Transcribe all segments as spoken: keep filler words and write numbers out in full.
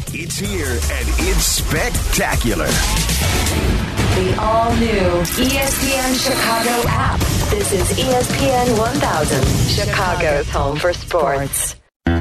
It's here and it's spectacular. The all-new E S P N Chicago app. This is E S P N one thousand, Chicago's home for sports.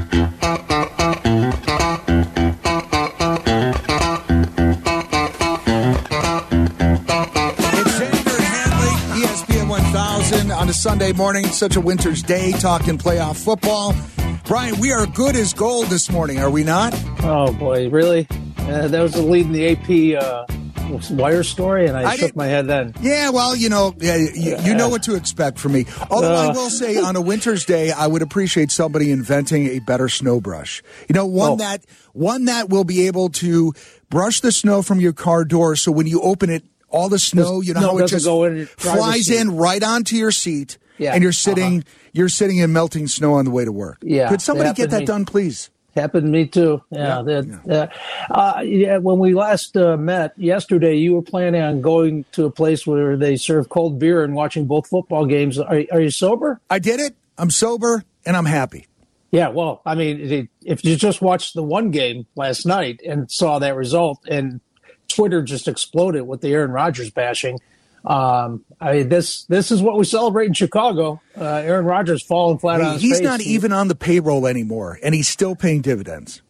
On a Sunday morning, such a winter's day, talking playoff football. Brian, we are good as gold this morning, are we not? Oh, boy, really? Uh, that was the lead in the A P uh, wire story, and I, I shook did, my head then. Yeah, well, you know, yeah, you, you know what to expect from me. Although uh, I will say, on a winter's day, I would appreciate somebody inventing a better snow brush. You know, one oh. that one that will be able to brush the snow from your car door, so when you open it, all the snow, you know, no, how it just go in, flies in right onto your seat, yeah. and you're sitting, uh-huh. you're sitting in melting snow on the way to work. Yeah, could somebody get that me. done, please? Happened to me too. Yeah, yeah. That, yeah. Uh, yeah. When we last uh, met yesterday, you were planning on going to a place where they serve cold beer and watching both football games. Are, are you sober? I did it. I'm sober and I'm happy. Yeah, well, I mean, if you just watched the one game last night and saw that result, and Twitter just exploded with the Aaron Rodgers bashing. Um, I mean, this this is what we celebrate in Chicago. Uh, Aaron Rodgers falling flat hey, on his he's face. not even on the payroll anymore, and he's still paying dividends.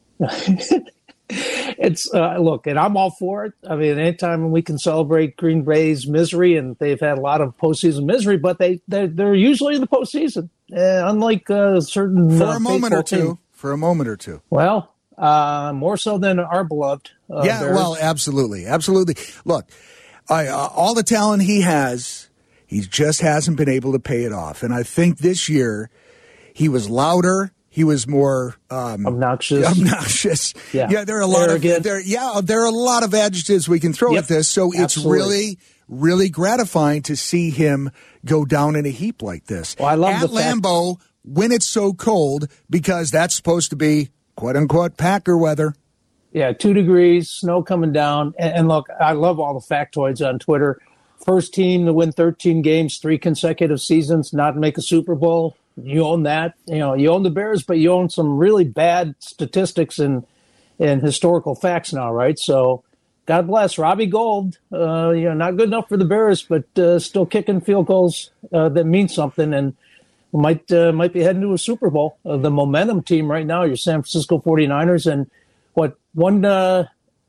It's uh, look, and I'm all for it. I mean, anytime we can celebrate Green Bay's misery, and they've had a lot of postseason misery, but they they're, they're usually in the postseason, uh, unlike uh, certain for uh, a moment or two. Team. For a moment or two. Well, uh, more so than our beloved. Uh, yeah, Bears. well, absolutely, absolutely. Look. I, uh, all the talent he has, he just hasn't been able to pay it off. And I think this year he was louder. He was more um, obnoxious. Obnoxious. Yeah. yeah, there are a lot Arrogant. of there. Yeah, there are a lot of adjectives we can throw yep. at this. So it's Absolutely. really, really gratifying to see him go down in a heap like this. Well, I love at the fact- Lambeau when it's so cold, because that's supposed to be quote unquote Packer weather. Yeah, two degrees, snow coming down. And, and look, I love all the factoids on Twitter. First team to win thirteen games, three consecutive seasons, not make a Super Bowl. You own that. You know, you own the Bears, but you own some really bad statistics and and historical facts now, right? So God bless Robbie Gould. Uh, you know, not good enough for the Bears, but uh, still kicking field goals uh, that mean something, and might uh, might be heading to a Super Bowl. Uh, the momentum team right now, your San Francisco forty-niners, and what one uh,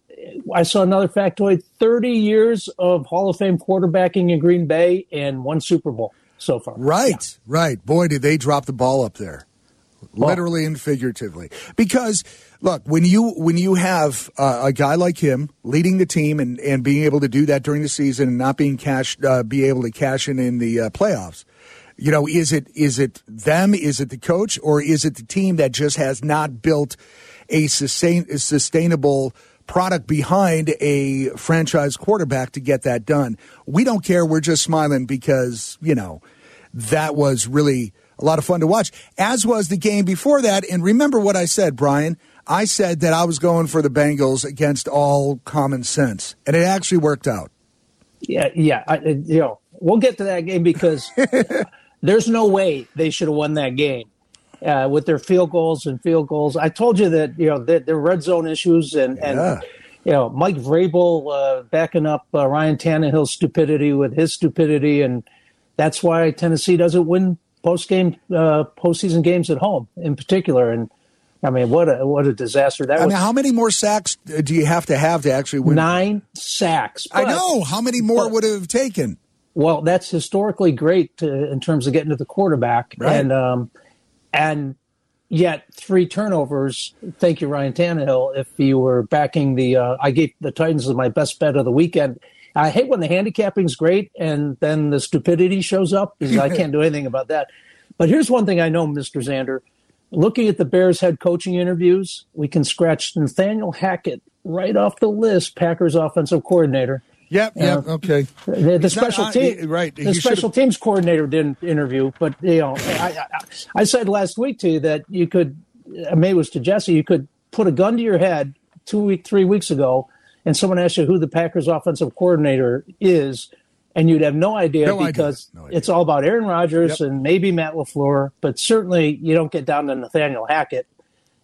I saw another factoid: thirty years of Hall of Fame quarterbacking in Green Bay and one Super Bowl so far. Right, yeah. right. Boy, did they drop the ball up there, well, literally and figuratively. Because look, when you when you have uh, a guy like him leading the team and, and being able to do that during the season and not being cashed, uh, be able to cash in in the uh, playoffs. You know, is it is it them? Is it the coach, or is it the team that just has not built a sustain a sustainable product behind a franchise quarterback to get that done? We don't care. We're just smiling because, you know, that was really a lot of fun to watch, as was the game before that. And remember what I said, Brian. I said that I was going for the Bengals against all common sense, and it actually worked out. Yeah, yeah. I, you know, we'll get to that game because there's no way they should have won that game. Uh, with their field goals and field goals. I told you that, you know, their red zone issues and, yeah. and you know, Mike Vrabel uh, backing up uh, Ryan Tannehill's stupidity with his stupidity. And that's why Tennessee doesn't win post-game, uh, postseason games at home in particular. And, I mean, what a what a disaster that I was. mean, how many more sacks do you have to have to actually win? Nine sacks. But, I know. How many more but, would have taken? Well, that's historically great to, in terms of getting to the quarterback. Right. And, um, And yet three turnovers. Thank you, Ryan Tannehill. If you were backing the, uh, I gave the Titans as my best bet of the weekend. I hate when the handicapping's great and then the stupidity shows up because I can't do anything about that. But here's one thing I know, Mister Zander. Looking at the Bears head coaching interviews, we can scratch Nathaniel Hackett right off the list, Packers offensive coordinator. Yep, yep, uh, okay. The, the special not, team, he, right? The special should've... teams coordinator didn't interview, but you know, I, I, I said last week to you that you could, maybe it was to Jesse, you could put a gun to your head two week, three weeks ago, and someone asked you who the Packers offensive coordinator is, and you'd have no idea no because idea. No idea. It's all about Aaron Rodgers yep. and maybe Matt LaFleur, but certainly you don't get down to Nathaniel Hackett.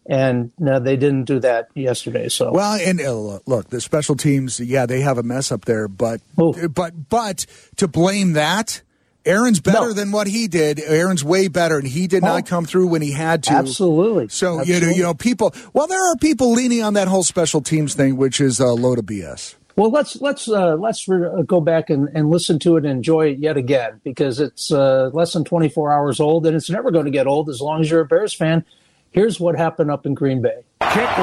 And no, they didn't do that yesterday. So well, and uh, look, the special teams, yeah, they have a mess up there, but Ooh. but but to blame that, Aaron's better no. than what he did. Aaron's way better, and he did oh. not come through when he had to. Absolutely. So Absolutely. you know, you know, people. Well, there are people leaning on that whole special teams thing, which is a load of B S. Well, let's let's uh, let's re- go back and, and listen to it and enjoy it yet again, because it's uh, less than twenty-four hours old, and it's never going to get old as long as you're a Bears fan. Here's what happened up in Green Bay. Kick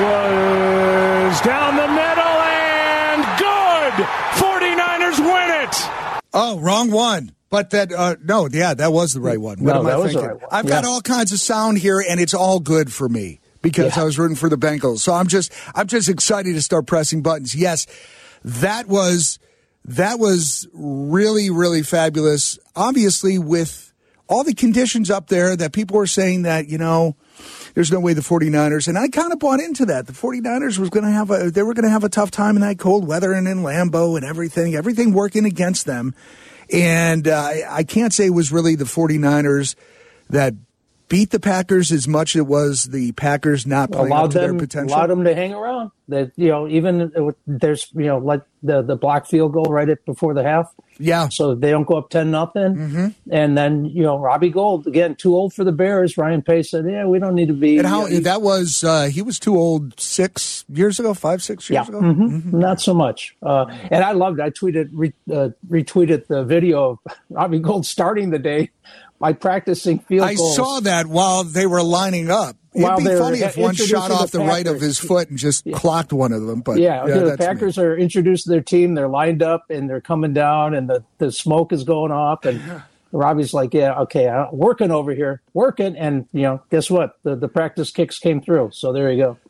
was down the middle and good. forty-niners win it. Oh, wrong one. But that, uh, no, yeah, that was the right one. What no, am that I was thinking? the right one. I've yeah. got all kinds of sound here, and it's all good for me because yeah. I was rooting for the Bengals. So I'm just, I'm just excited to start pressing buttons. Yes, that was, that was really, really fabulous. Obviously, with all the conditions up there that people were saying that, you know, there's no way the forty-niners, and I kind of bought into that. The forty-niners was going to have a, they were going to have a tough time in that cold weather and in Lambeau and everything, everything working against them. And uh, I can't say it was really the forty-niners that beat the Packers as much as it was the Packers not playing allowed up to them, their potential. Allowed them to hang around. That, you know, even there's, you know, like the, the block field goal right at before the half. Yeah. So they don't go up ten nothing. Mm-hmm. And then, you know, Robbie Gould, again, too old for the Bears. Ryan Pace said, yeah, we don't need to be. And how you know, that was, uh, he was too old six years ago, five, six years yeah. ago? Mm-hmm. Mm-hmm. Not so much. Uh, and I loved it. I tweeted, re, uh, retweeted the video of Robbie Gould starting the day by practicing field I goals. saw that while they were lining up. While It'd be funny if one shot off the, the right of his foot and just yeah. clocked one of them. But yeah, yeah the Packers me. are introduced to their team. They're lined up and they're coming down, and the, the smoke is going off. And Robbie's like, "Yeah, okay, I'm working over here, working." And you know, guess what? The the practice kicks came through. So there you go.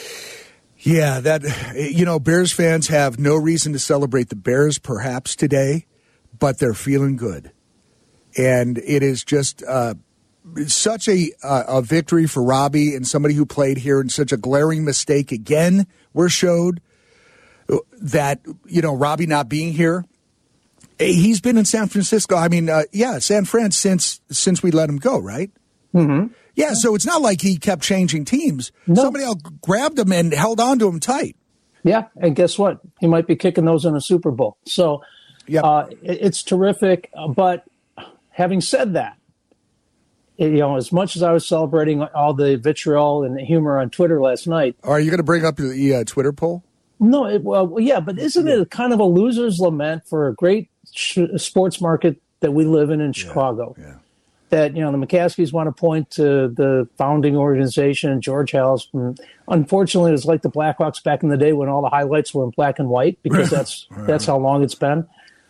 Yeah, that you know, Bears fans have no reason to celebrate the Bears perhaps today, but they're feeling good, and it is just. Uh, Such a uh, a victory for Robbie and somebody who played here, and such a glaring mistake again were showed that, you know, Robbie not being here. He's been in San Francisco. I mean, uh, yeah, San Fran since since we let him go, right? Mm-hmm. Yeah, so it's not like he kept changing teams. No. Somebody else grabbed him and held on to him tight. Yeah, and guess what? He might be kicking those in a Super Bowl. So yep. uh, it, it's terrific. But having said that, you know, as much as I was celebrating all the vitriol and the humor on Twitter last night. Are you going to bring up the uh, Twitter poll? No, it, well, yeah, but isn't it kind of a loser's lament for a great sh- sports market that we live in in Chicago? Yeah, yeah. That, you know, the McCaskies want to point to the founding organization, George Halas. Unfortunately, it was like the Blackhawks back in the day when all the highlights were in black and white, because that's that's how long it's been.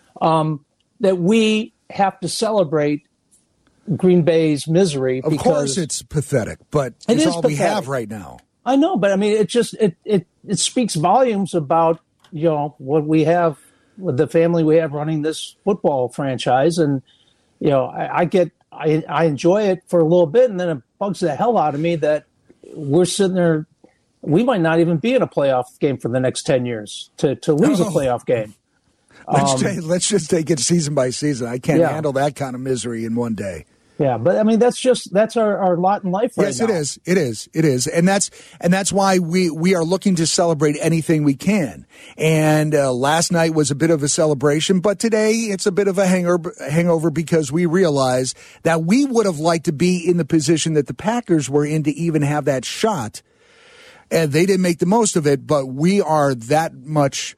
Um, that we have to celebrate Green Bay's misery. Of because course it's pathetic, but it it's is all pathetic. we have right now. I know, but I mean, it just it, it it speaks volumes about, you know, what we have with the family we have running this football franchise. And, you know, I, I get I, I enjoy it for a little bit, and then it bugs the hell out of me that we're sitting there. We might not even be in a playoff game for the next ten years to, to lose oh. a playoff game. Let's, um, take, let's just take it season by season. I can't yeah. handle that kind of misery in one day. Yeah, but I mean, that's just that's our, our lot in life right yes, now. Yes, it is. It is. It is. And that's and that's why we, we are looking to celebrate anything we can. And uh, last night was a bit of a celebration, but today it's a bit of a hangover, hangover because we realize that we would have liked to be in the position that the Packers were in to even have that shot. And they didn't make the most of it, but we are that much...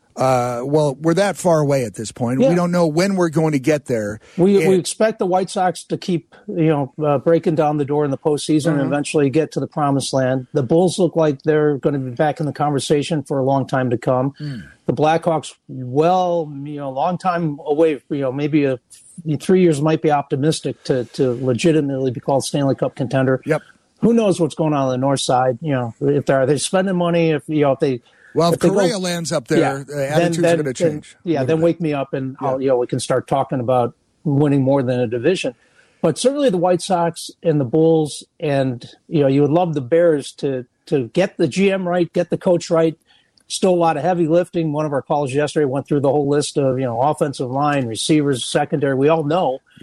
Uh, well, we're that far away at this point. Yeah. We don't know when we're going to get there. We and, we expect the White Sox to keep, you know, uh, breaking down the door in the postseason mm-hmm. and eventually get to the promised land. The Bulls look like they're going to be back in the conversation for a long time to come. Mm. The Blackhawks, well, you know, a long time away. You know, maybe a three years might be optimistic to to legitimately be called Stanley Cup contender. Yep. Who knows what's going on on the north side? You know, if they're are they spending money? If you know, if they Well, if, if Correa go, lands up there, yeah, uh, attitudes then, are going to change. Then, yeah, then bit. wake me up and yeah. I'll, you know, we can start talking about winning more than a division. But certainly the White Sox and the Bulls, and you know, you would love the Bears to to get the G M right, get the coach right. Still a lot of heavy lifting. One of our callers yesterday went through the whole list of, you know, offensive line, receivers, secondary. We all know. Yeah.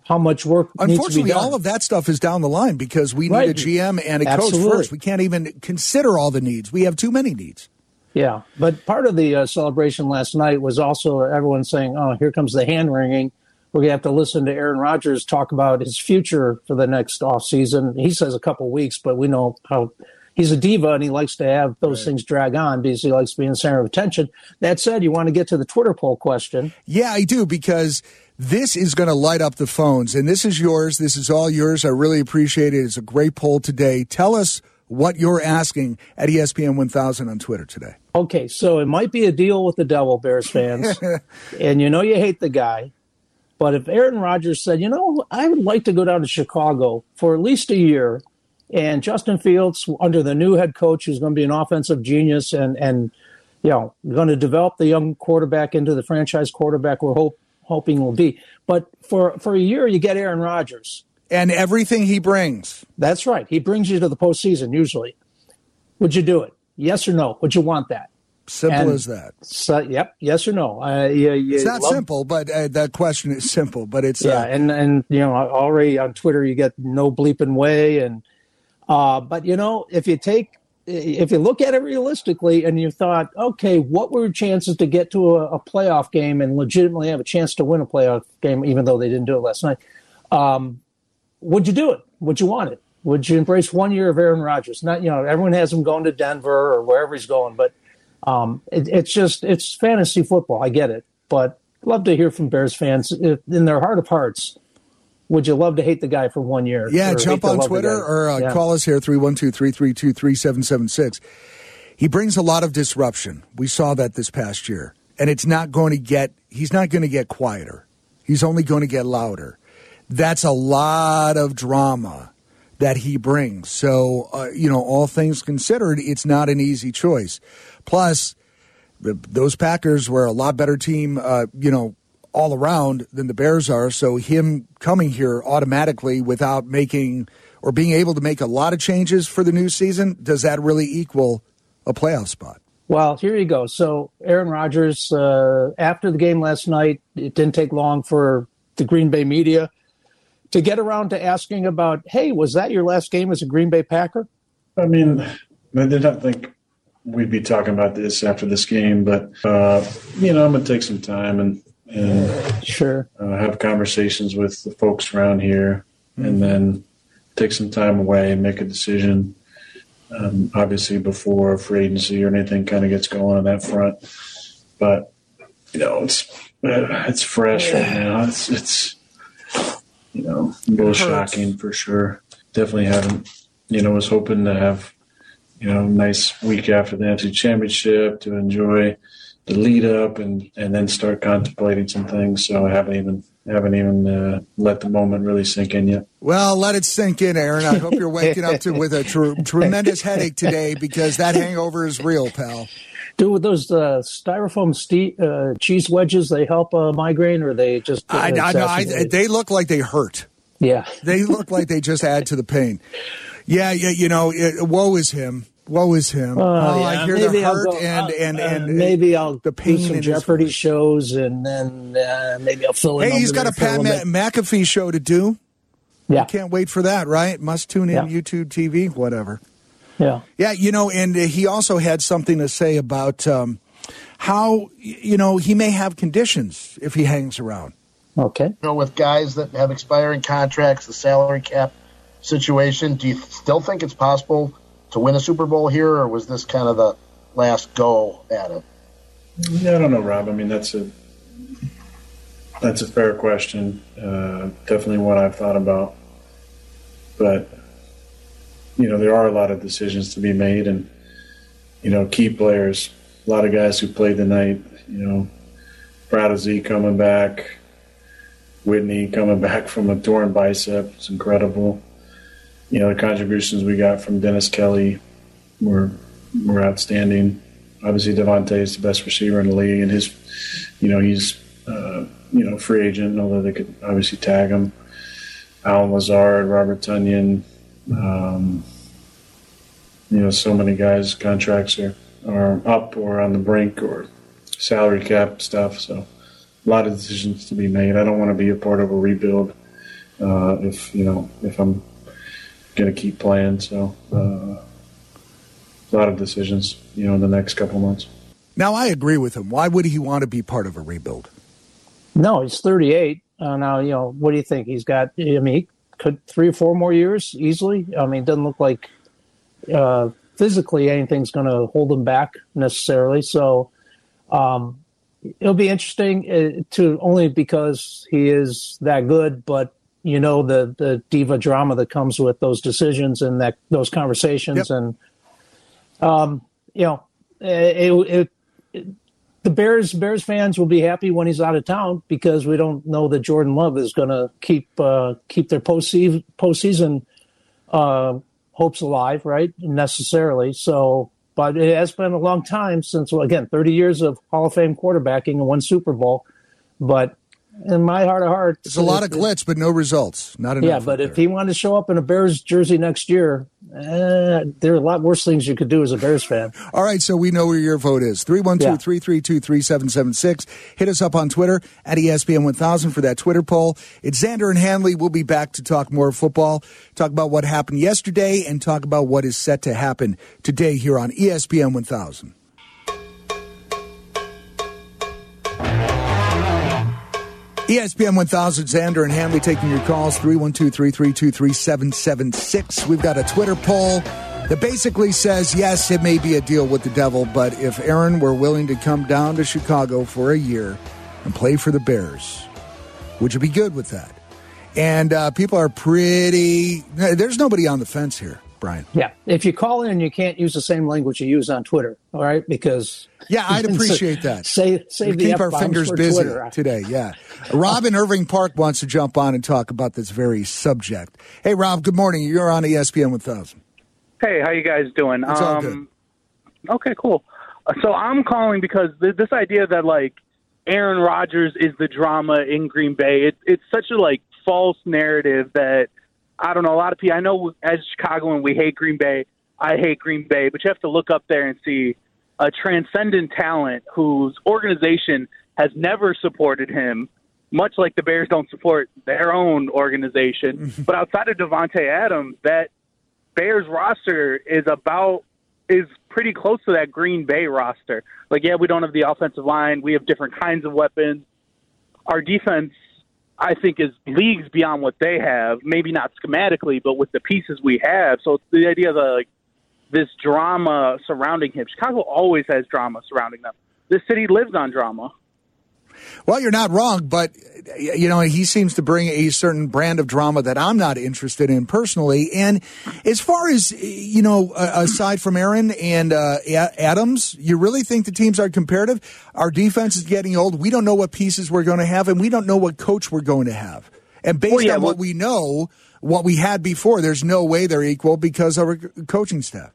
how much work needs to be Unfortunately, done. all of that stuff is down the line because we need Right. a G M and a Absolutely. coach first. We can't even consider all the needs. We have too many needs. Yeah, but part of the uh, celebration last night was also everyone saying, oh, here comes the hand wringing. We're going to have to listen to Aaron Rodgers talk about his future for the next offseason. He says a couple weeks, but we know how he's a diva and he likes to have those Right. things drag on because he likes being the center of attention. That said, you want to get to the Twitter poll question. Yeah, I do, because this is going to light up the phones, and this is yours. This is all yours. I really appreciate it. It's a great poll today. Tell us what you're asking at E S P N one thousand on Twitter today. Okay, so it might be a deal with the devil, Bears fans, and you know you hate the guy. But if Aaron Rodgers said, you know, I would like to go down to Chicago for at least a year, and Justin Fields, under the new head coach, who's going to be an offensive genius and, and you know, going to develop the young quarterback into the franchise quarterback we're hope, hoping will be. But for, for a year, you get Aaron Rodgers. And everything he brings. That's right. He brings you to the postseason, usually. Would you do it? Yes or no? Would you want that? Simple And as that. So, yep, yes or no? Uh, you, you It's not love- simple, but uh, that question is simple. But it's Yeah, uh, and and you know already on Twitter you get no bleeping way, and uh, but you know if you take if you look at it realistically and you thought, okay, what were chances to get to a, a playoff game and legitimately have a chance to win a playoff game, even though they didn't do it last night? Um, would you do it? Would you want it? Would you embrace one year of Aaron Rodgers? Not you know everyone has him going to Denver or wherever he's going, but um, it, it's just it's fantasy football. I get it, but love to hear from Bears fans if, in their heart of hearts. Would you love to hate the guy for one year? Yeah, or jump hate to on love the Twitter guy? or uh, Yeah. call us here, three one two, three three two, three seven seven six. He brings a lot of disruption. We saw that this past year. And it's not going to get, he's not going to get quieter. He's only going to get louder. That's a lot of drama that he brings. So, uh, you know, all things considered, it's not an easy choice. Plus, the, those Packers were a lot better team, uh, you know, all around than the Bears are. So him coming here automatically without making or being able to make a lot of changes for the new season, does that really equal a playoff spot? Well, here you go. So Aaron Rodgers, uh, after the game last night, it didn't take long for the Green Bay media to get around to asking about, hey, was that your last game as a Green Bay Packer? I mean, I did not think we'd be talking about this after this game, but, uh, you know, I'm going to take some time and, and Sure. uh, have conversations with the folks around here mm-hmm. and then take some time away and make a decision, um, obviously before free agency or anything kind of gets going on that front. But, you know, it's uh, it's fresh right now. It's, it's you know, a little shocking for sure. Definitely haven't, you know, was hoping to have, you know, nice week after the N F C Championship to enjoy the lead up and, and then start contemplating some things. So I haven't even haven't even uh, let the moment really sink in yet. Well, let it sink in, Aaron. I hope you're waking up to with a tr- tremendous headache today because that hangover is real, pal. Do with those uh, styrofoam ste- uh, cheese wedges, they help uh, migraine, or they just? Uh, I, I know. I, exacerbate? they look like they hurt. Yeah, They look like they just add to the pain. Yeah, yeah. You know, it, woe is him. Woe is him. Uh, oh, yeah. I hear maybe the I'll hurt go, and uh, and and uh, maybe I'll the pain do some in his Jeopardy voice. shows, and then uh, maybe I'll fill in. Hey, he's over got a there for Pat little Ma- bit. McAfee show to do. Yeah, Can't wait for that, right? Must tune in Yeah. YouTube T V, whatever. yeah. Yeah, you know, and uh, he also had something to say about um, how, you know, he may have conditions if he hangs around. Okay. You know, with guys that have expiring contracts, the salary cap situation, do you still think it's possible to win a Super Bowl here, or was this kind of the last go at it? Yeah, I don't know, Rob. I mean, that's a that's a fair question. Uh, definitely one I've thought about. But, you know, there are a lot of decisions to be made, and, you know, key players, a lot of guys who played tonight, you know, Brad Z coming back, Whitney coming back from a torn bicep. It's incredible. You know, the contributions we got from Dennis Kelly were were outstanding. Obviously, Devontae is the best receiver in the league, and his, you know, he's, uh, you know, free agent, although they could obviously tag him. Alan Lazard, Robert Tonyan, um, you know, so many guys' contracts are, are up or on the brink or salary cap stuff. So a lot of decisions to be made. I don't want to be a part of a rebuild uh, if you know if I'm going to keep playing. So uh, a lot of decisions, you know, in the next couple months. Now, I agree with him. Why would he want to be part of a rebuild? No, he's thirty-eight. Uh, now, you know, what do you think? He's got, I mean, he could three or four more years easily. I mean, it doesn't look like uh, physically anything's going to hold him back necessarily. So um, it'll be interesting uh, to only because he is that good, but you know, the, the diva drama that comes with those decisions and that those conversations. Yep. And, um, you know, it, it, it The Bears Bears fans will be happy when he's out of town because we don't know that Jordan Love is going to keep uh, keep their postseason, postseason uh, hopes alive, right? Necessarily. So, but it has been a long time since, well, again, thirty years of Hall of Fame quarterbacking and one Super Bowl. But in my heart of hearts, it's a lot of glitz, but no results. Not enough. Yeah, but if he wanted to show up in a Bears jersey next year, eh, there are a lot worse things you could do as a Bears fan. All right, so we know where your vote is. three one two, three three two, three seven seven six. Hit us up on Twitter at E S P N one thousand for that Twitter poll. It's Xander and Hanley. We'll be back to talk more football, talk about what happened yesterday, and talk about what is set to happen today here on E S P N one thousand. E S P N one thousand, Xander and Hanley taking your calls, three one two, three three two, three seven seven six. We've got a Twitter poll that basically says, yes, it may be a deal with the devil, but if Aaron were willing to come down to Chicago for a year and play for the Bears, would you be good with that? And uh, people are pretty, there's nobody on the fence here, Brian. Yeah, if you call in, you can't use the same language you use on Twitter, all right? Because yeah, I'd appreciate that. Say, save we the keep our fingers busy Twitter today. Yeah, Rob in Irving Park wants to jump on and talk about this very subject. Hey, Rob. Good morning. You're on E S P N one thousand. Hey, how you guys doing? It's all good. Um, okay, cool. So I'm calling because th- this idea that like Aaron Rodgers is the drama in Green Bay, it, it's such a like false narrative that. I don't know, a lot of people, I know as Chicagoan we hate Green Bay, I hate Green Bay, but you have to look up there and see a transcendent talent whose organization has never supported him, much like the Bears don't support their own organization. But outside of Devontae Adams, that Bears roster is about, is pretty close to that Green Bay roster. Like, yeah, we don't have the offensive line. We have different kinds of weapons. Our defense, I think, is leagues beyond what they have, maybe not schematically, but with the pieces we have. So it's the idea of like this drama surrounding him. Chicago always has drama surrounding them. This city lives on drama. Well, you're not wrong, but, you know, he seems to bring a certain brand of drama that I'm not interested in personally. And as far as, you know, aside from Aaron and uh, Adams, you really think the teams are comparative? Our defense is getting old. We don't know what pieces we're going to have, and we don't know what coach we're going to have. And based well, yeah, on well, what we know, what we had before, there's no way they're equal because of our coaching staff.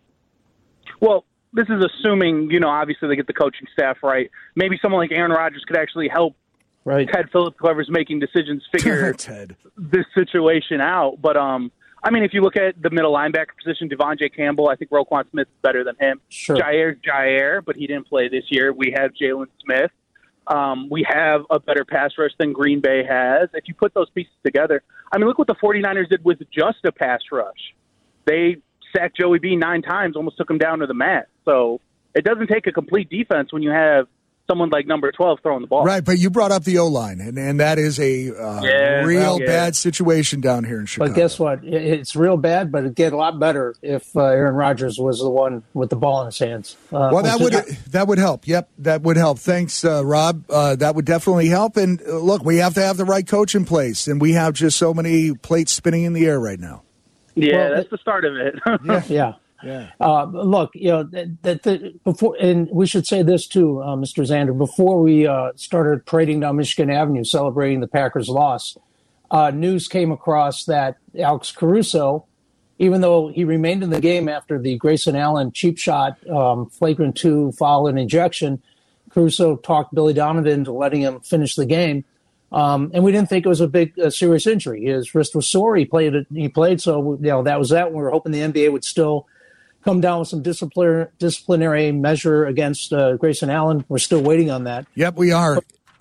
Well, this is assuming, you know, obviously they get the coaching staff right. Maybe someone like Aaron Rodgers could actually help right. Ted Phillips, whoever's making decisions, figure this situation out. But, um, I mean, if you look at the middle linebacker position, Devontae Campbell, I think Roquan Smith is better than him. Sure. Jair's Jair, but he didn't play this year. We have Jalen Smith. Um, we have a better pass rush than Green Bay has. If you put those pieces together, I mean, look what the 49ers did with just a pass rush. They sacked Joey B nine times, almost took him down to the mat. So it doesn't take a complete defense when you have someone like number twelve throwing the ball. Right, but you brought up the O-line, and, and that is a uh, yeah, real yeah. bad situation down here in Chicago. But guess what? It's real bad, but it'd get a lot better if uh, Aaron Rodgers was the one with the ball in his hands. Uh, well, that would that would help. Yep, that would help. Thanks, uh, Rob. Uh, that would definitely help. And uh, look, we have to have the right coach in place, and we have just so many plates spinning in the air right now. Yeah, well, that's the start of it. yeah. yeah. Yeah. Uh, look, you know that, that the, before, and we should say this too, uh, Mister Xander. Before we uh, started parading down Michigan Avenue celebrating the Packers' loss, uh, news came across that Alex Caruso, even though he remained in the game after the Grayson Allen cheap shot, um, flagrant two foul and ejection, Caruso talked Billy Donovan into letting him finish the game. Um, and we didn't think it was a big, uh, serious injury. His wrist was sore. He played it. He played. So, you know, that was that. We were hoping the N B A would still come down with some disciplinary disciplinary measure against uh, Grayson Allen. We're still waiting on that. Yep, we are. But,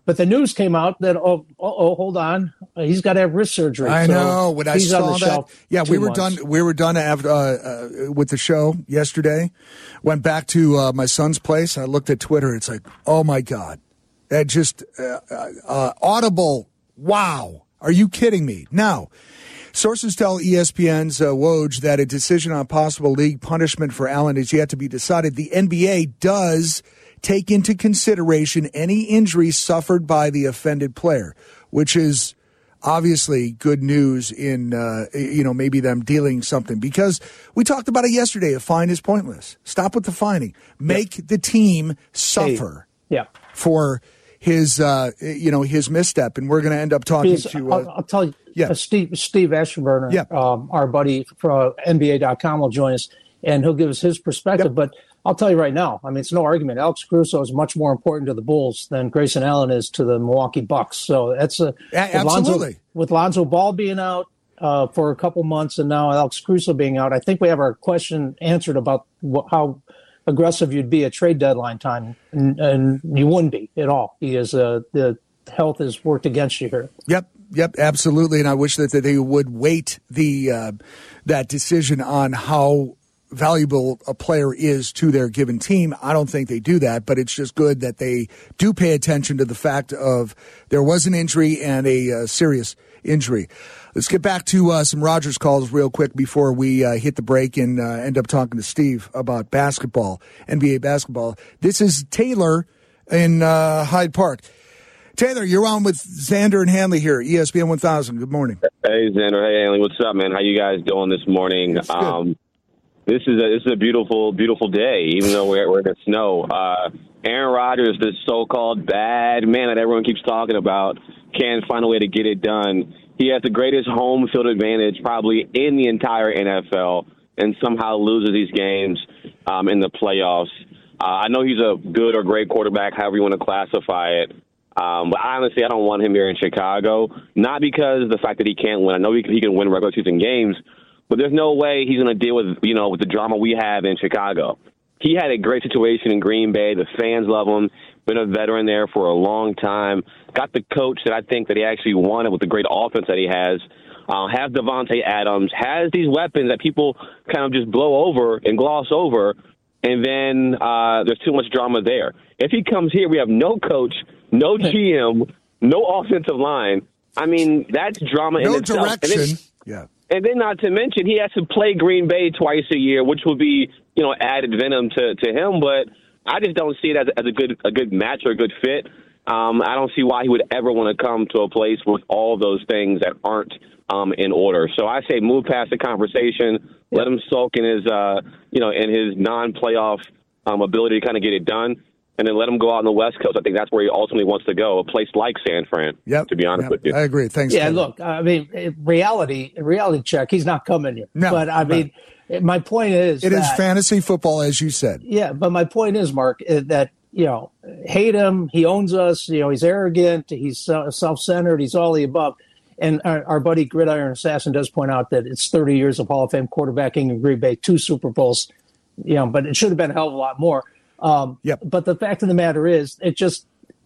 But the news came out that, oh, oh, hold on, uh, he's got to have wrist surgery. I so know. When I he's saw on the that, shelf yeah, two we were months. done. We were done after, uh, uh, with the show yesterday. Went back to uh, my son's place. I looked at Twitter. It's like, oh my God, that just uh, uh, audible. Wow, are you kidding me? Now, sources tell E S P N's uh, Woj that a decision on possible league punishment for Allen is yet to be decided. The N B A does take into consideration any injury suffered by the offended player, which is obviously good news in, uh, you know, maybe them dealing something. Because we talked about it yesterday, a fine is pointless. Stop with the fining. Make yep. the team suffer hey. yeah. for his, uh, you know, his misstep. And we're going to end up talking because to... Uh, I'll, I'll tell you, yeah. uh, Steve Steve Ashenburner, yeah. um, our buddy from N B A dot com will join us, and he'll give us his perspective. Yep. But I'll tell you right now, I mean, it's no argument. Alex Caruso is much more important to the Bulls than Grayson Allen is to the Milwaukee Bucks. So that's a a- absolutely Lonzo, with Lonzo Ball being out uh, for a couple months, and now Alex Caruso being out. I think we have our question answered about wh- how aggressive you'd be at trade deadline time, and, and you wouldn't be at all because uh, the health has worked against you here. Yep. Yep, absolutely. And I wish that, that they would weight the uh, that decision on how valuable a player is to their given team. I don't think they do that, but it's just good that they do pay attention to the fact of there was an injury and a uh, serious injury. Let's get back to uh, some Rogers calls real quick before we uh, hit the break and uh, end up talking to Steve about basketball, N B A basketball. This is Taylor in uh, Hyde Park. Taylor, you're on with Xander and Hanley here, E S P N one thousand. Good morning. Hey, Xander. Hey, Hanley. What's up, man? How you guys doing this morning? Um, this is a, this is a beautiful, beautiful day, even though we're, we're in the snow. Uh, Aaron Rodgers, this so-called bad man that everyone keeps talking about, can't find a way to get it done. He has the greatest home field advantage probably in the entire N F L and somehow loses these games um, in the playoffs. Uh, I know he's a good or great quarterback, however you want to classify it. Um, but honestly, I don't want him here in Chicago, not because of the fact that he can't win. I know he, he can win regular season games, but there's no way he's going to deal with, you know, with the drama we have in Chicago. He had a great situation in Green Bay. The fans love him. Been a veteran there for a long time. Got the coach that I think that he actually wanted with the great offense that he has. Uh, has Devontae Adams. Has these weapons that people kind of just blow over and gloss over, and then uh, there's too much drama there. If he comes here, we have no coach, no G M, no offensive line. I mean, that's drama no in itself. direction. And then, yeah. And then not to mention, he has to play Green Bay twice a year, which would be, you know, added venom to, to him. But I just don't see it as, as a good a good match or a good fit. Um, I don't see why he would ever want to come to a place with all of those things that aren't um, in order. So I say move past the conversation, let him sulk in his, uh, you know, in his non-playoff um, ability to kind of get it done, and then let him go out on the West Coast. I think that's where he ultimately wants to go, a place like San Fran, yep. to be honest yep. with you. I agree. Thanks. Yeah, Taylor. look, I mean, reality, reality check, he's not coming here. No, but, I no. mean, my point is It that, is fantasy football, as you said. Yeah, but my point is, Mark, that, you know, hate him, he owns us, you know, he's arrogant, he's self-centered, he's all the above. And our, our buddy Gridiron Assassin does point out that it's thirty years of Hall of Fame quarterbacking in Green Bay, two Super Bowls, you know, but it should have been a hell of a lot more. Um, yep. But the fact of the matter is, it just,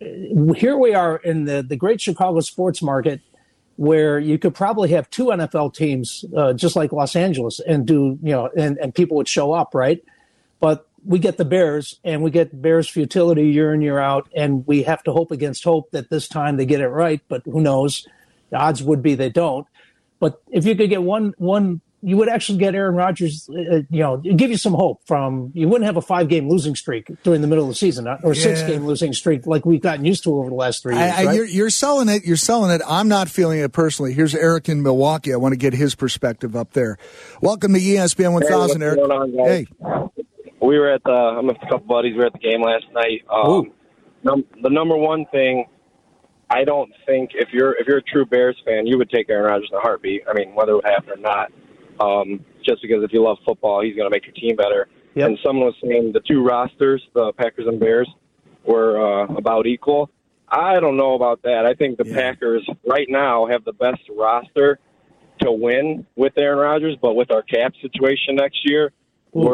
here we are in the, the great Chicago sports market where you could probably have two N F L teams, uh, just like Los Angeles, and do, you know, and, and people would show up, right? But we get the Bears, and we get Bears futility year in, year out, and we have to hope against hope that this time they get it right, but who knows? The odds would be they don't. But if you could get one, one, you would actually get Aaron Rodgers, uh, you know, give you some hope from, you wouldn't have a five-game losing streak during the middle of the season, or a yeah. six-game losing streak like we've gotten used to over the last three years, I, I, right? you're, you're selling it. You're selling it. I'm not feeling it personally. Here's Eric in Milwaukee. I want to get his perspective up there. Welcome to E S P N one thousand, hey, Eric. On, hey. We were at the, I'm with a couple buddies, we were at the game last night. Um, num- the number one thing, I don't think if you're if you're a true Bears fan, you would take Aaron Rodgers in a heartbeat. I mean, whether it would happen or not, um, just because if you love football, he's going to make your team better. Yep. And someone was saying the two rosters, the Packers and Bears, were uh, about equal. I don't know about that. I think the yeah. Packers right now have the best roster to win with Aaron Rodgers, but with our cap situation next year, Ooh. we're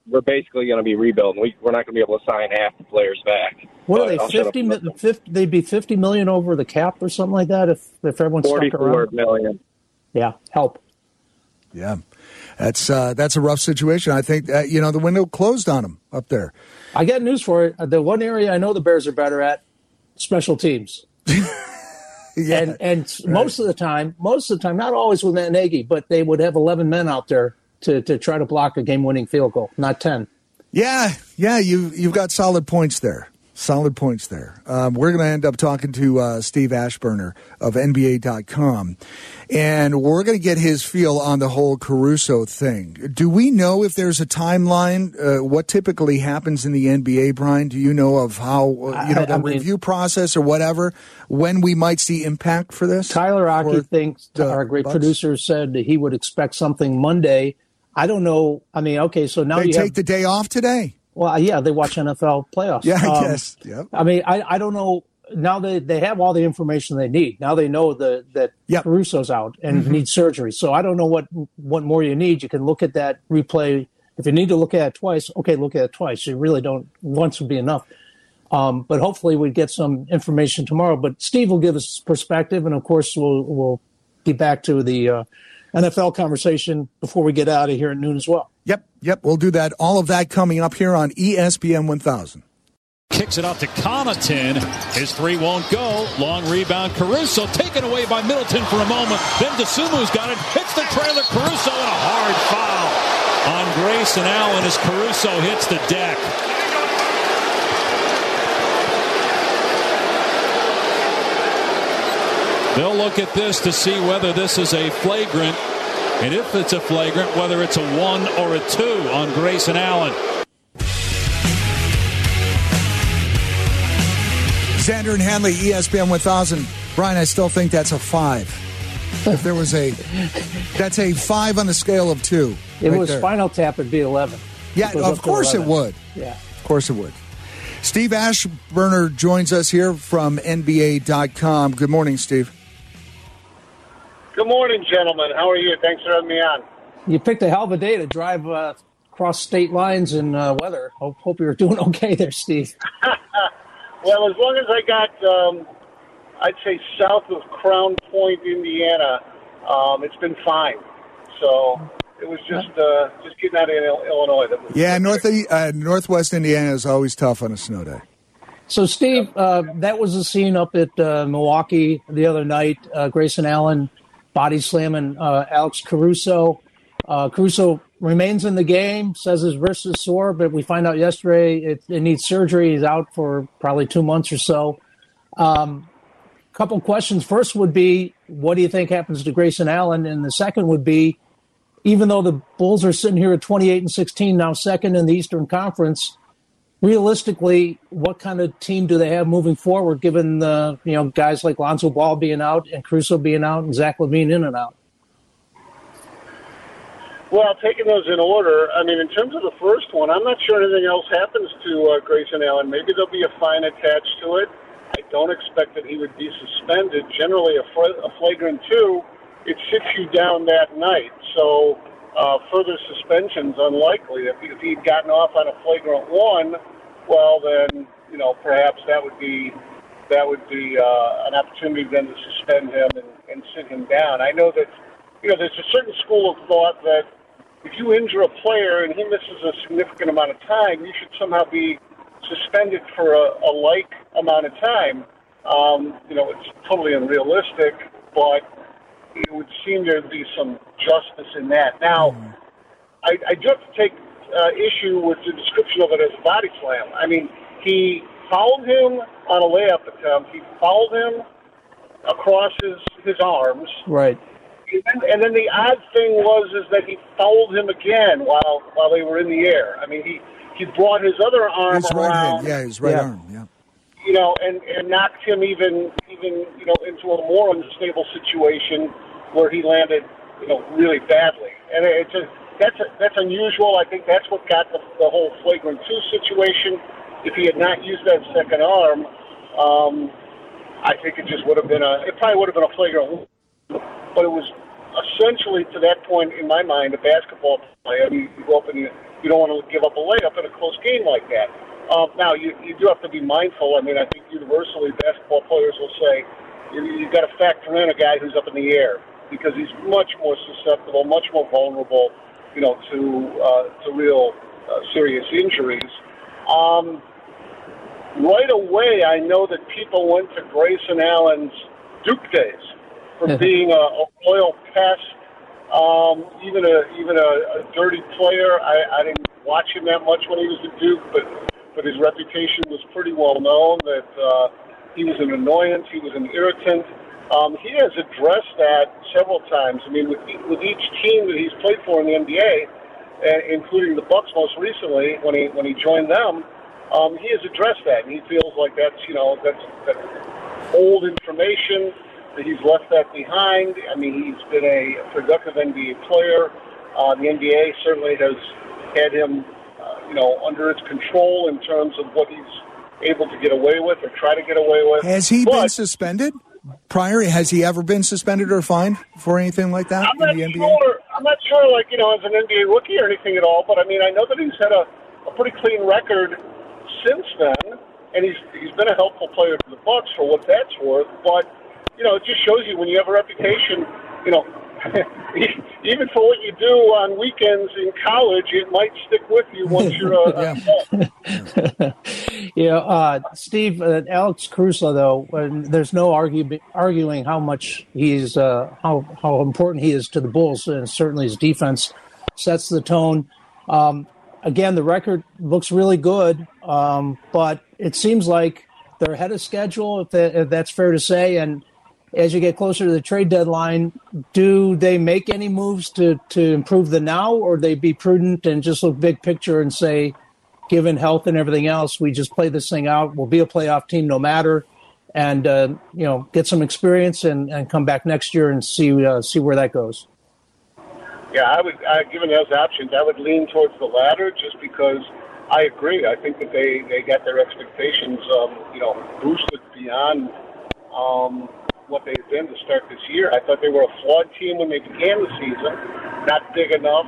we're basically going to be rebuilding. We, we're not going to be able to sign half the players back. What are they, fifty, fifty, they'd be fifty million over the cap or something like that if, if everyone's stuck around? forty-four million. Yeah, help. Yeah, that's uh, that's a rough situation. I think, that, you know, the window closed on them up there. I got news for you. The one area I know the Bears are better at, special teams. yeah, and and right. most of the time, most of the time, not always with Matt Nagy, but they would have eleven men out there to, to try to block a game-winning field goal, not ten. Yeah, yeah, you, you've got solid points there. Solid points there. Um, we're going to end up talking to uh, Steve Ashburner of N B A dot com, and we're going to get his feel on the whole Caruso thing. Do we know if there's a timeline? Uh, what typically happens in the N B A, Brian? Do you know of how, uh, you know, the I, I review mean, process or whatever, when we might see impact for this? Tyler Aki thinks, our great Bucks? producer, said that he would expect something Monday. I don't know. I mean, okay, so now they you take have, the day off today. Well, yeah, they watch N F L playoffs. Yeah, I um, guess. Yep. I mean, I, I don't know. Now they, they have all the information they need. Now they know the, that yep. Caruso's out and mm-hmm. needs surgery. So I don't know what what more you need. You can look at that replay. If you need to look at it twice, okay, look at it twice. You really don't. Once would be enough. Um, but hopefully we get some information tomorrow. But Steve will give us perspective, and of course we'll we'll be back to the uh, N F L conversation before we get out of here at noon as well. Yep, yep, we'll do that. All of that coming up here on E S P N one thousand. Kicks it out to Connaughton. His three won't go. Long rebound. Caruso taken away by Middleton for a moment. Then DeSumu's got it. Hits the trailer. Caruso and a hard foul on Grayson Allen as Caruso hits the deck. They'll look at this to see whether this is a flagrant. And if it's a flagrant, whether it's a one or a two on Grayson Allen. Xander and Hanley, E S P N one thousand. Brian, I still think that's a five. If there was a, that's a five on the scale of two. If right it was there. Spinal Tap, it'd be eleven. Yeah, of course it would. Yeah. Of course it would. Steve Ashburner joins us here from N B A dot com. Good morning, Steve. Good morning, gentlemen. How are you? Thanks for having me on. You picked a hell of a day to drive uh, across state lines in uh, weather. Hope, hope you're doing okay there, Steve. Well, as long as I got, um, I'd say, south of Crown Point, Indiana, um, it's been fine. So it was just uh, just getting out of Illinois. That was yeah, north uh, Northwest Indiana is always tough on a snow day. So, Steve, uh, that was the scene up at uh, Milwaukee the other night. Uh, Grayson Allen body slamming uh, Alex Caruso. Uh, Caruso remains in the game, says his wrist is sore, but we find out yesterday it, it needs surgery. He's out for probably two months or so. Um, couple questions. First would be, what do you think happens to Grayson Allen? And the second would be, even though the Bulls are sitting here at twenty-eight and sixteen, now second in the Eastern Conference, realistically, what kind of team do they have moving forward, given the you know guys like Lonzo Ball being out and Caruso being out and Zach LaVine in and out? Well, taking those in order, I mean, in terms of the first one, I'm not sure anything else happens to uh, Grayson Allen. Maybe there'll be a fine attached to it. I don't expect that he would be suspended. Generally, a, fl- a flagrant two, it sits you down that night. So uh, further suspension's unlikely. If, if he'd gotten off on a flagrant one, well, then, you know, perhaps that would be that would be uh, an opportunity then to suspend him and, and sit him down. I know that, you know, there's a certain school of thought that if you injure a player and he misses a significant amount of time, you should somehow be suspended for a, a like amount of time. Um, you know, it's totally unrealistic, but it would seem there'd be some justice in that. Now, I, I do have to take uh, issue with the description of it as a body slam. I mean, he fouled him on a layup attempt. He fouled him across his, his arms. Right. And, and then the odd thing was is that he fouled him again while while they were in the air. I mean, he, he brought his other arm his right around. hand. Yeah, his right yeah. arm. Yeah. You know, and, and knocked him even even you know into a more unstable situation where he landed you know really badly. And it's a, that's a, that's unusual. I think that's what got the, the whole flagrant two situation. If he had not used that second arm, um, I think it just would have been a it probably would have been a flagrant one. But it was essentially, to that point, in my mind, a basketball player. I mean, you go up and you, you don't want to give up a layup in a close game like that. Um, now, you, you do have to be mindful. I mean, I think universally basketball players will say you, you've got to factor in a guy who's up in the air because he's much more susceptible, much more vulnerable, you know, to uh, to real uh, serious injuries. Um, right away, I know that people went to Grayson Allen's Duke days for being a, a royal pest, um, even a even a, a dirty player. I, I didn't watch him that much when he was at Duke, but but his reputation was pretty well known that uh, he was an annoyance, he was an irritant. Um, he has addressed that several times. I mean, with, with each team that he's played for in the N B A, uh, including the Bucks most recently when he when he joined them, um, he has addressed that, and he feels like that's you know that's that's old information. That he's left that behind. I mean, he's been a productive N B A player. Uh, the N B A certainly has had him, uh, you know, under its control in terms of what he's able to get away with or try to get away with. Has he but, been suspended prior? Has he ever been suspended or fined for anything like that I'm in not the N B A? Sure, I'm not sure, like, you know, as an N B A rookie or anything at all, but, I mean, I know that he's had a, a pretty clean record since then, and he's he's been a helpful player to the Bucks for what that's worth, but you know, it just shows you when you have a reputation, you know, even for what you do on weekends in college, it might stick with you once you're a yeah. yeah, uh, Steve, uh, Alex Caruso, though, uh, there's no argue, arguing how much he's, uh, how, how important he is to the Bulls, and certainly his defense sets the tone. Um, again, the record looks really good, um, but it seems like they're ahead of schedule, if, that, if that's fair to say, and as you get closer to the trade deadline, do they make any moves to, to improve the now, or they be prudent and just look big picture and say, given health and everything else, we just play this thing out. We'll be a playoff team no matter, and uh, you know, get some experience and, and come back next year and see uh, see where that goes. Yeah, I would. Uh, given those options, I would lean towards the latter, just because I agree. I think that they, they got their expectations, um, you know, boosted beyond. Um, what they've been to start this year. I thought they were a flawed team when they began the season, not big enough,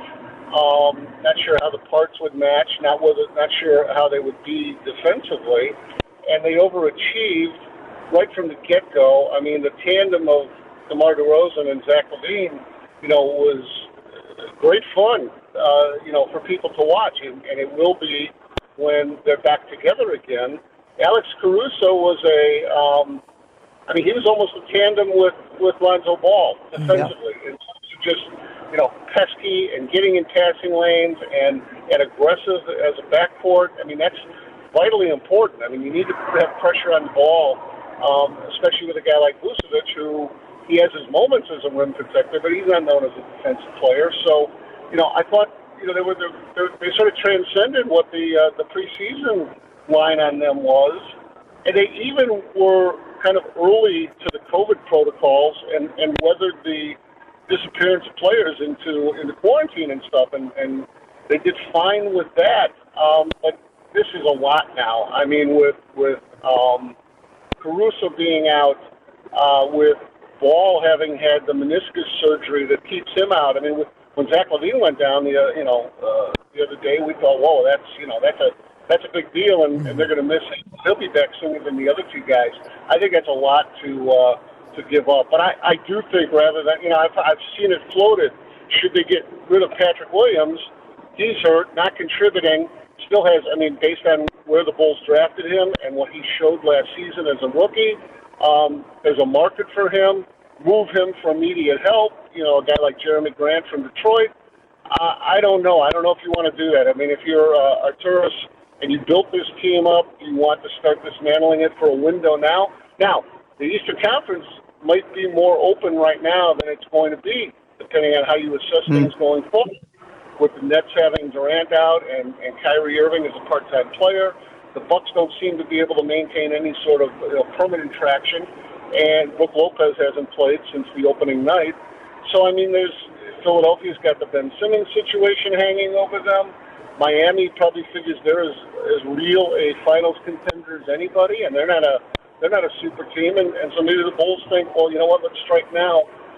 um, not sure how the parts would match, not whether, not sure how they would be defensively, and they overachieved right from the get-go. I mean, the tandem of DeMar DeRozan and Zach LaVine, you know, was great fun, uh, you know, for people to watch, and, and it will be when they're back together again. Alex Caruso was a um, I mean, he was almost a tandem with, with Lonzo Ball defensively. Yeah. It's just, you know, pesky and getting in passing lanes and, and aggressive as a backcourt. I mean, that's vitally important. I mean, you need to have pressure on the ball, um, especially with a guy like Vucevic, who he has his moments as a rim protector, but he's not known as a defensive player. So, you know, I thought, you know, they were they sort of transcended what the uh, the preseason line on them was, and they even were kind of early to the COVID protocols and, and weathered the disappearance of players into into quarantine and stuff, and, and they did fine with that. Um, but this is a lot now. I mean, with with um, Caruso being out, uh, with Ball having had the meniscus surgery that keeps him out. I mean, with, when Zach LaVine went down the uh, you know uh, the other day, we thought, whoa, that's you know that's a That's a big deal, and, and they're going to miss him. He'll be back sooner than the other two guys. I think that's a lot to uh, to give up. But I, I do think rather than, you know, I've, I've seen it floated. Should they get rid of Patrick Williams? He's hurt, not contributing, still has, I mean, based on where the Bulls drafted him and what he showed last season as a rookie, um, there's a market for him. Move him for immediate help. You know, a guy like Jeremy Grant from Detroit. Uh, I don't know. I don't know if you want to do that. I mean, if you're uh, Arturas and you built this team up, you want to start dismantling it for a window now. Now, the Eastern Conference might be more open right now than it's going to be, depending on how you assess mm. things going forward. With the Nets having Durant out and, and Kyrie Irving as a part-time player, the Bucks don't seem to be able to maintain any sort of you know, permanent traction, and Brook Lopez hasn't played since the opening night. So, I mean, there's Philadelphia's got the Ben Simmons situation hanging over them. Miami probably figures they're as, as real a finals contender as anybody, and they're not a they're not a super team. And, and so maybe the Bulls think, well, you know what, let's strike now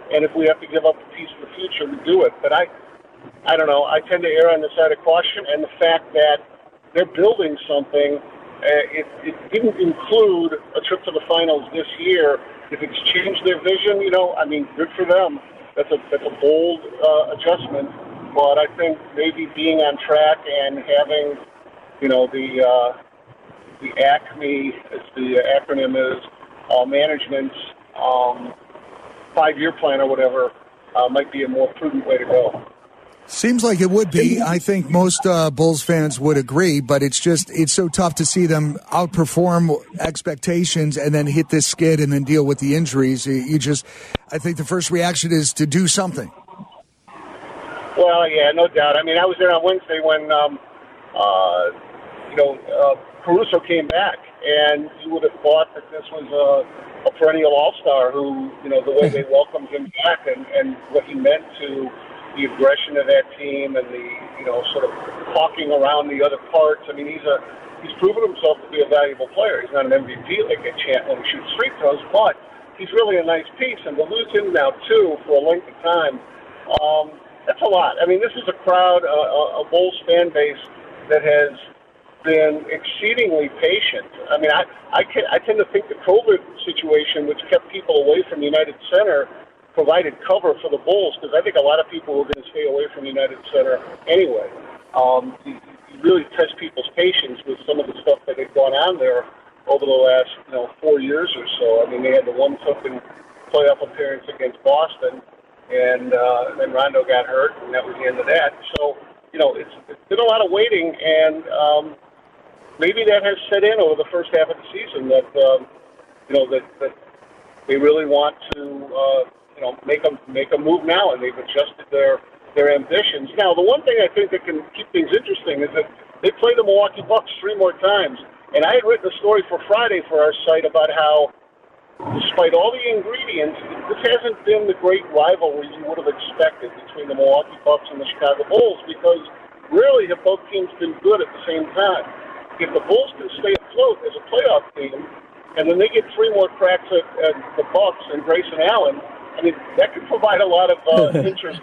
and if we have to give up a piece for the future, we do it. But I, I don't know. I tend to err on the side of caution, and the fact that they're building something. Uh, it, it didn't include a trip to the finals this year. If it's changed their vision, you know, I mean, good for them. That's a that's a bold uh, adjustment. But I think maybe being on track and having, you know, the uh, the ACME, as the acronym is, uh, management's um, five-year plan or whatever, uh, might be a more prudent way to go. Seems like it would be. I think most uh, Bulls fans would agree, but it's just it's so tough to see them outperform expectations and then hit this skid and then deal with the injuries. You just, I think the first reaction is to do something. Well, yeah, no doubt. I mean, I was there on Wednesday when, um, uh, you know, uh, Caruso came back, and you would have thought that this was a, a perennial all-star who, you know, the way they welcomed him back and, and what he meant to the aggression of that team and the, you know, sort of hawking around the other parts. I mean, he's a he's proven himself to be a valuable player. He's not an M V P like a champ when he shoots free throws, but he's really a nice piece. And to lose him now, too, for a length of time, um, that's a lot. I mean, this is a crowd, a, a Bulls fan base that has been exceedingly patient. I mean, I I, can, I tend to think the COVID situation, which kept people away from United Center, provided cover for the Bulls, because I think a lot of people were going to stay away from United Center anyway. Um, you, you really test people's patience with some of the stuff that had gone on there over the last, you know, four years or so. I mean, they had the one something playoff appearance against Boston, and uh, then Rondo got hurt, and that was the end of that. So, you know, it's, it's been a lot of waiting, and um, maybe that has set in over the first half of the season that, um, you know, that, that they really want to, uh, you know, make a make a move now, and they've adjusted their their ambitions. Now, the one thing I think that can keep things interesting is that they play the Milwaukee Bucks three more times. And I had written a story for Friday for our site about how, despite all the ingredients, this hasn't been the great rivalry you would have expected between the Milwaukee Bucks and the Chicago Bulls, because really have both teams been good at the same time. If the Bulls can stay afloat as a playoff team, and then they get three more cracks at, at the Bucks and Grayson Allen, I mean, that could provide a lot of uh, interest.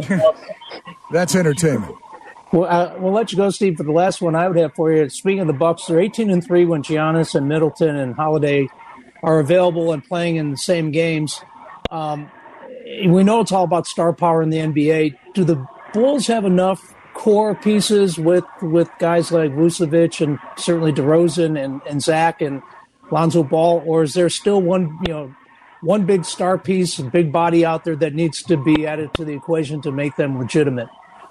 That's entertainment. Well, uh, we'll let you go, Steve, for the last one I would have for you. Speaking of the Bucks, they're eighteen and three when Giannis and Middleton and Holiday are available and playing in the same games. Um, we know it's all about star power in the N B A. Do the Bulls have enough core pieces with, with guys like Vucevic and certainly DeRozan and, and Zach and Lonzo Ball, or is there still one, you know, one big star piece, a big body out there that needs to be added to the equation to make them legitimate?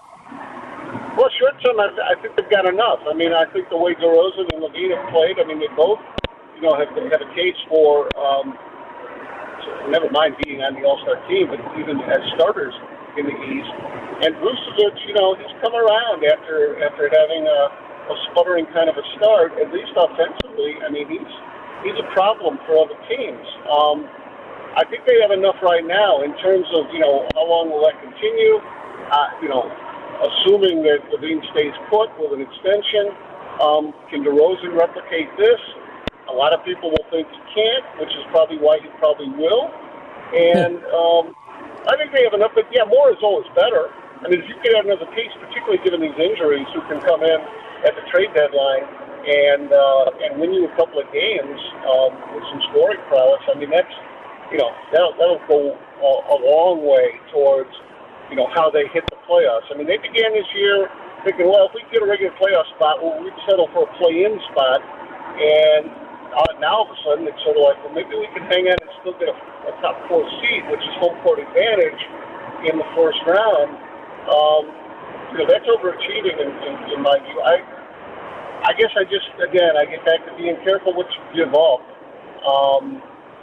Well, short term, I, I think they've got enough. I mean, I think the way DeRozan and LaVine have played, I mean, they both, you know, have, have a case for, um, never mind being on the All-Star team, but even as starters in the East. And Vucevic, you know, he's come around after after having a, a sputtering kind of a start, at least offensively. I mean, he's he's a problem for other teams. Um, I think they have enough right now in terms of, you know, how long will that continue? Uh, you know, assuming that LaVine stays put with an extension, um, can DeRozan replicate this? A lot of people will think he can't, which is probably why he probably will. And um, I think they have enough. But, yeah, more is always better. I mean, if you could have another piece, particularly given these injuries, who can come in at the trade deadline and uh, and win you a couple of games um, with some scoring prowess, I mean, that's, you know, that'll, that'll go a, a long way towards, you know, how they hit the playoffs. I mean, they began this year thinking, well, if we get a regular playoff spot, well, we'd settle for a play-in spot. And uh, now all of a sudden it's sort of like, well, maybe we can hang on and still get a, a top four seed, which is home court advantage in the first round. Um, you know, that's overachieving in, in, in my view. I, I guess I just, again, I get back to being careful what you give up. Um,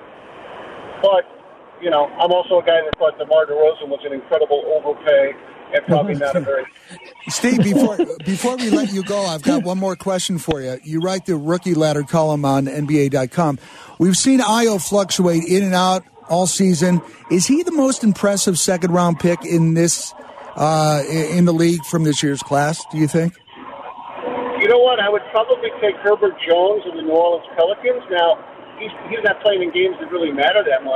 But, you know, I'm also a guy that thought DeMar DeRozan was an incredible overpay and probably not a very... Steve, before before we let you go, I've got one more question for you. You write the Rookie Ladder column on N B A dot com. We've seen Ayo fluctuate in and out all season. Is he the most impressive second-round pick in this uh, in the league from this year's class, do you think? You know what? I would probably take Herbert Jones of the New Orleans Pelicans. Now, He's, he's not playing in games that really matter that much.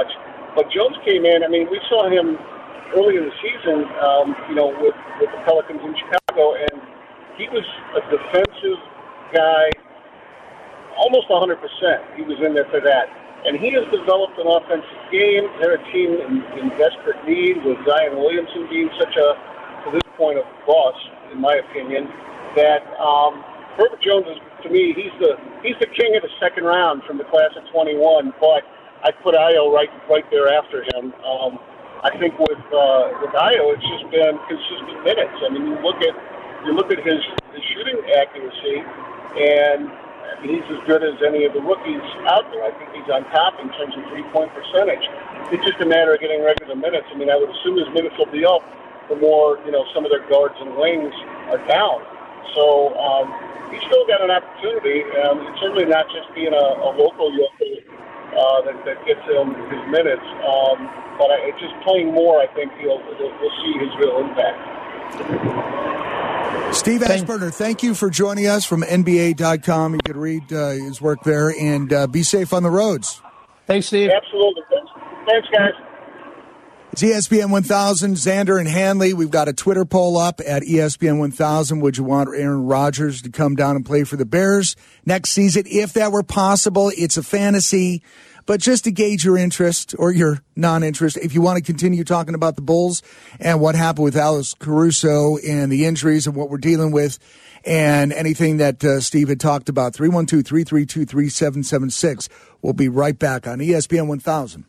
But Jones came in. I mean, we saw him early in the season, um, you know, with, with the Pelicans in Chicago, and he was a defensive guy almost one hundred percent. He was in there for that. And he has developed an offensive game. They're a team in, in desperate need, with Zion Williamson being such a, to this point, a boss, in my opinion, that um, Herbert Jones is, to me, he's the he's the king of the second round from the class of twenty-one. But I put Ayo right right there after him. Um, I think with uh, with Ayo, it's just been consistent minutes. I mean, you look at you look at his, his shooting accuracy, and he's as good as any of the rookies out there. I think he's on top in terms of three-point percentage. It's just a matter of getting regular minutes. I mean, I would assume his minutes will be up the more, you know, some of their guards and wings are down. So um, he's still got an opportunity. Um, it's certainly not just being a, a local yokel uh, that, that gets him his minutes. Um, but I, just playing more, I think he'll, he'll, we'll see his real impact. Steve Ashburner, thank you for joining us from N B A dot com. You could read uh, his work there, and uh, be safe on the roads. Thanks, Steve. Absolutely. Thanks, Thanks guys. It's E S P N one thousand, Xander and Hanley. We've got a Twitter poll up at E S P N one thousand. Would you want Aaron Rodgers to come down and play for the Bears next season? If that were possible, it's a fantasy. But just to gauge your interest or your non-interest, if you want to continue talking about the Bulls and what happened with Alex Caruso and the injuries and what we're dealing with and anything that uh, Steve had talked about, three one two, three three two, three seven seven six. We'll be right back on E S P N one thousand.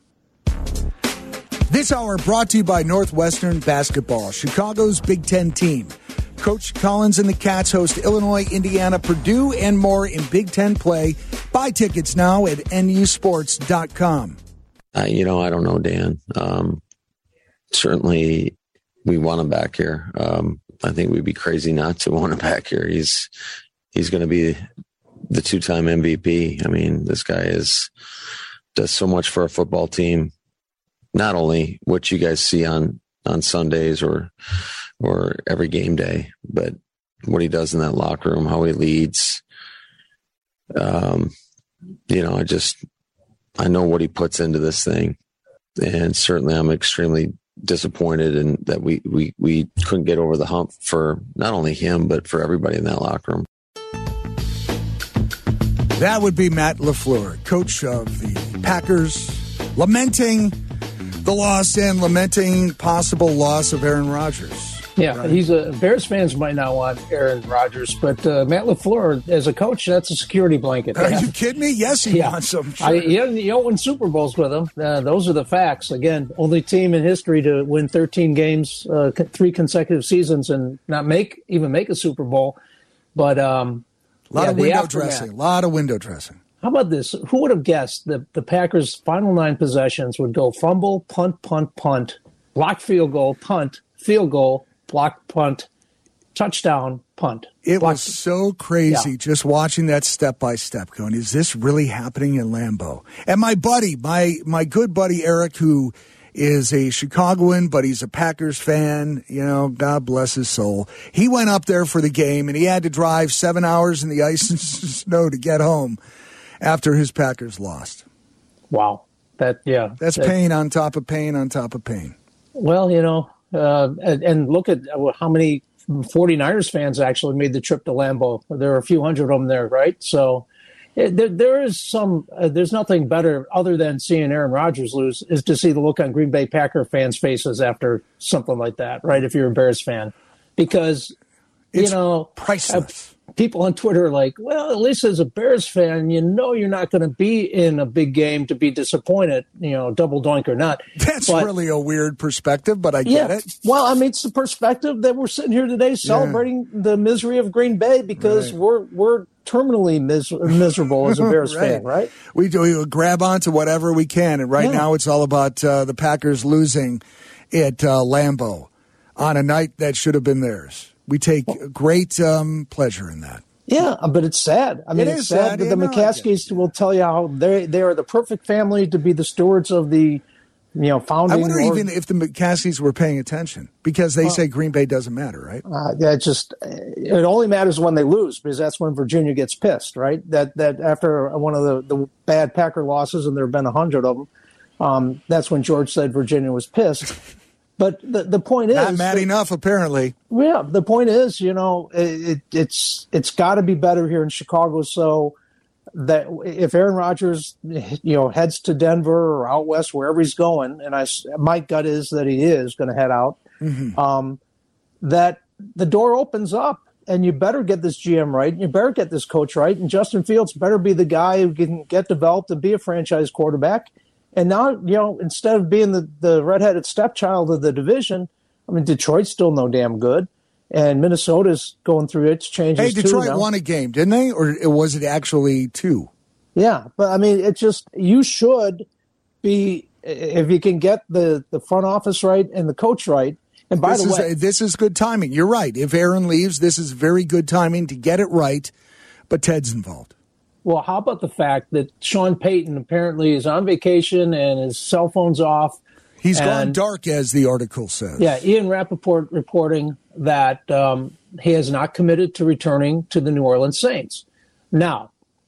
This hour brought to you by Northwestern Basketball, Chicago's Big Ten team. Coach Collins and the Cats host Illinois, Indiana, Purdue, and more in Big Ten play. Buy tickets now at N U sports dot com. Uh, you know, I don't know, Dan. Um, certainly, we want him back here. Um, I think we'd be crazy not to want him back here. He's he's going to be the two-time M V P. I mean, this guy is does so much for a football team. Not only what you guys see on, on Sundays or or every game day, but what he does in that locker room, how he leads. Um, you know, I just I know what he puts into this thing, and certainly I'm extremely disappointed in that we we we couldn't get over the hump for not only him but for everybody in that locker room. That would be Matt LaFleur, coach of the Packers, lamenting the loss and lamenting possible loss of Aaron Rodgers. Yeah, right. He's a Bears fans might not want Aaron Rodgers, but uh, Matt LaFleur, as a coach, that's a security blanket. Are yeah. you kidding me? Yes, he yeah. wants him. Sure. I, you, don't, you don't win Super Bowls with him. Uh, those are the facts. Again, only team in history to win thirteen games, uh, three consecutive seasons, and not make even make a Super Bowl. But um, a lot yeah, of window dressing. A lot of window dressing. How about this? Who would have guessed that the Packers' final nine possessions would go fumble, punt, punt, punt, block field goal, punt, field goal, block, punt, touchdown, punt. It block, was so crazy yeah. just watching that step by step going, is this really happening in Lambeau? And my buddy, my my good buddy Eric, who is a Chicagoan, but he's a Packers fan, you know, God bless his soul. He went up there for the game, and he had to drive seven hours in the ice and snow to get home after his Packers lost. Wow. That, yeah. That's that, pain on top of pain on top of pain. Well, you know, uh, and, and look at how many 49ers fans actually made the trip to Lambeau. There are a few hundred of them there, right? So it, there, there is some, uh, there's nothing better other than seeing Aaron Rodgers lose is to see the look on Green Bay Packer fans' faces after something like that, right? If you're a Bears fan. Because, it's you know, priceless. I, people on Twitter are like, well, at least as a Bears fan, you know you're not going to be in a big game to be disappointed, you know, double doink or not. That's but, really a weird perspective, but I yeah, get it. Well, I mean, it's the perspective that we're sitting here today celebrating yeah. the misery of Green Bay because right. we're we're terminally mis- miserable as a Bears right. fan, right? We do we grab onto whatever we can, and right yeah. now it's all about uh, the Packers losing at uh, Lambeau on a night that should have been theirs. We take great um, pleasure in that. Yeah, but it's sad. I mean, it it's sad, sad that the McCaskies will tell you how they they are the perfect family to be the stewards of the, you know, founding. I wonder or, even if the McCaskies were paying attention because they uh, say Green Bay doesn't matter, right? Uh, yeah, it just it only matters when they lose because that's when Virginia gets pissed, right? That that after one of the, the bad Packer losses, and there have been a hundred of them, Um, that's when George said Virginia was pissed. But the the point is, not mad that, enough, apparently. Yeah, the point is, you know, it, it's it's got to be better here in Chicago. So that if Aaron Rodgers, you know, heads to Denver or out west, wherever he's going, and I, my gut is that he is going to head out, mm-hmm. um, that the door opens up, and you better get this G M right, and you better get this coach right, and Justin Fields better be the guy who can get developed and be a franchise quarterback. And now, you know, instead of being the, the redheaded stepchild of the division, I mean, Detroit's still no damn good. And Minnesota's going through its changes, Hey, Detroit too now. won a game, didn't they? Or was it actually two? Yeah, but, I mean, it's just, you should be, if you can get the, the front office right and the coach right. And by this the way. Is, this is good timing. You're right. If Aaron leaves, this is very good timing to get it right. But Ted's involved. Well, how about the fact that Sean Payton apparently is on vacation and his cell phone's off? He's and, gone dark, as the article says. Yeah, Ian Rappaport reporting that um, he has not committed to returning to the New Orleans Saints. Now,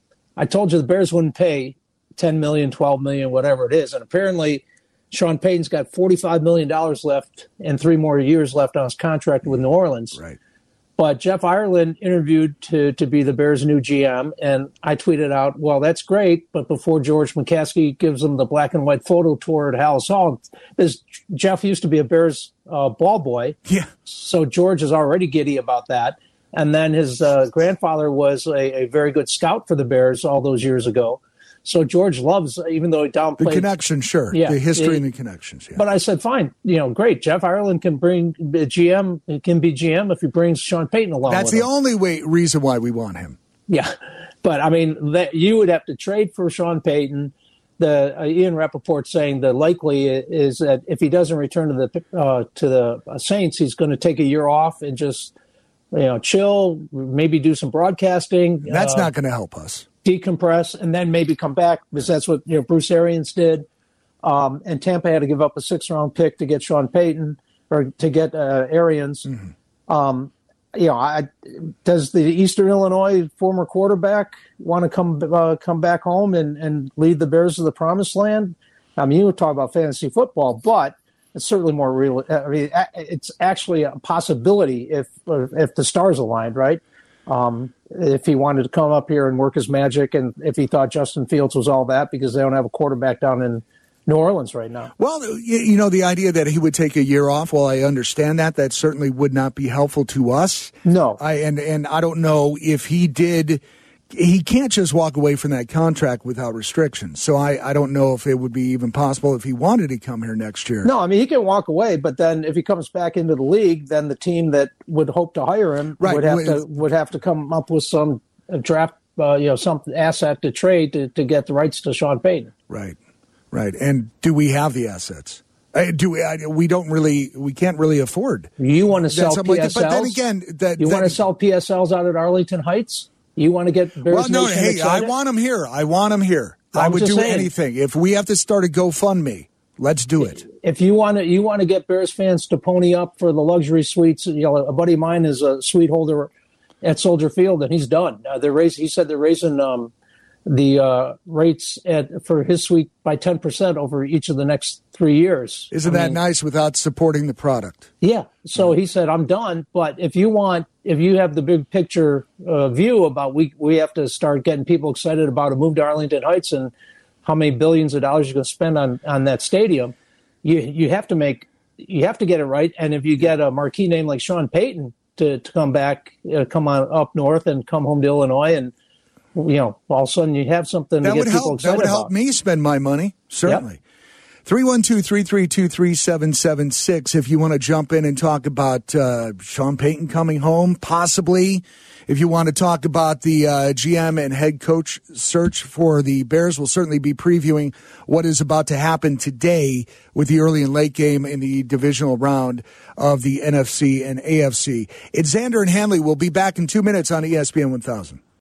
I told you the Bears wouldn't pay ten million dollars, twelve million dollars, whatever it is. And apparently Sean Payton's got forty-five million dollars left and three more years left on his contract with New Orleans. Right. But Jeff Ireland interviewed to, to be the Bears' new G M, and I tweeted out, well, that's great, but before George McCaskey gives him the black and white photo tour at Hallis Hall, this, Jeff used to be a Bears uh, ball boy, yeah. So George is already giddy about that. And then his uh, grandfather was a, a very good scout for the Bears all those years ago. So George loves, even though he downplayed the connection, sure, yeah, the history he, and the connections. Yeah. But I said, fine, you know, great. Jeff Ireland can bring G M. He can be G M if he brings Sean Payton along. That's with the him. only way reason why we want him. Yeah, but I mean, that you would have to trade for Sean Payton. The uh, Ian Rappaport saying the likely is that if he doesn't return to the uh, to the Saints, he's going to take a year off and just you know chill, maybe do some broadcasting. That's uh, not going to help us. Decompress and then maybe come back because that's what you know Bruce Arians did. Um, and Tampa had to give up a six round pick to get Sean Payton or to get uh, Arians. Mm-hmm. Um, you know, I, does the Eastern Illinois former quarterback want to come uh, come back home and, and lead the Bears to the promised land? I mean, you would talk about fantasy football, but it's certainly more real. I mean, it's actually a possibility if if the stars aligned, right? Um, if he wanted to come up here and work his magic, and if he thought Justin Fields was all that, because they don't have a quarterback down in New Orleans right now. Well, you know, the idea that he would take a year off, well, I understand that. That certainly would not be helpful to us. No. I and, and I don't know if he did. He can't just walk away from that contract without restrictions. So I, I don't know if it would be even possible if he wanted to come here next year. No, I mean, he can walk away, but then if he comes back into the league, then the team that would hope to hire him right. would have with, to would have to come up with some draft, uh, you know, some asset to trade to, to get the rights to Sean Payton. Right, right. And do we have the assets? Uh, do we? I, we don't really. We can't really afford. You want to sell P S Ls? Like but then again, that you that, want to sell P S Ls out at Arlington Heights? You want to get Bears well, no, Nation hey, excited? I want them here. I want them here. I would do saying. anything. If we have to start a GoFundMe, let's do it. If you want to, you want to get Bears fans to pony up for the luxury suites. You know, a buddy of mine is a suite holder at Soldier Field, and he's done. Uh, they're raising. He said they're raising um, the uh, rates at, for his suite by ten percent over each of the next three years. Isn't I that mean, nice without supporting the product? Yeah. So he said, I'm done. But if you want, if you have the big picture uh, view about we we have to start getting people excited about a move to Arlington Heights and how many billions of dollars you're going to spend on, on that stadium, you you have to make you have to get it right. And if you get a marquee name like Sean Payton to, to come back, uh, come on up north and come home to Illinois, and you know, all of a sudden you have something that to get would people help. excited That would about. help me spend my money, certainly. Yep. three one two, three three two, three seven seven six if you want to jump in and talk about uh, Sean Payton coming home, possibly. If you want to talk about the uh, G M and head coach search for the Bears, we'll certainly be previewing what is about to happen today with the early and late game in the divisional round of the N F C and A F C. It's Xander and Hanley. We'll be back in two minutes on E S P N one thousand.